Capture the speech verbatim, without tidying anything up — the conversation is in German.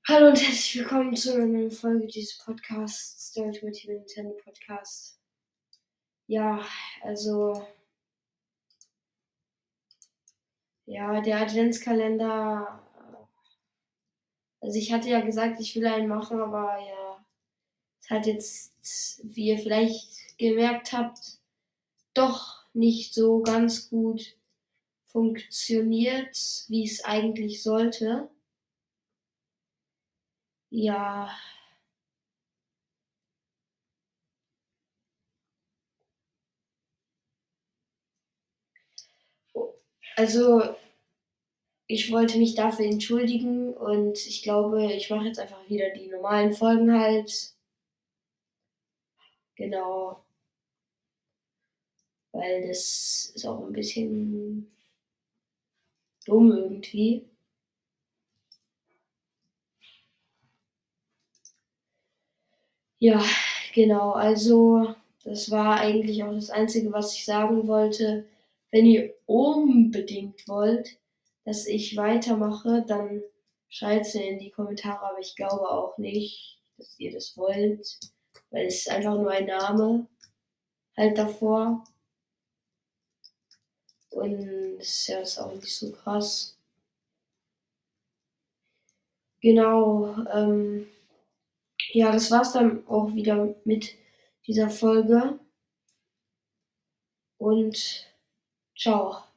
Hallo und herzlich willkommen zu einer neuen Folge dieses Podcasts, der Ultimative Nintendo Podcast. Ja, also, ja, der Adventskalender. Also, ich hatte ja gesagt, ich will einen machen, aber ja, es hat jetzt, wie ihr vielleicht gemerkt habt, doch nicht so ganz gut funktioniert, wie es eigentlich sollte. Ja, also ich wollte mich dafür entschuldigen und ich glaube, ich mache jetzt einfach wieder die normalen Folgen halt. Genau, weil das ist auch ein bisschen dumm irgendwie. Ja, genau, also das war eigentlich auch das Einzige, was ich sagen wollte. Wenn ihr unbedingt wollt, dass ich weitermache, dann schreibt es mir in die Kommentare, aber ich glaube auch nicht, dass ihr das wollt, weil es ist einfach nur ein Name halt davor. Und das ist ja ist auch nicht so krass. Genau, ähm, ja, das war's dann auch wieder mit dieser Folge und ciao.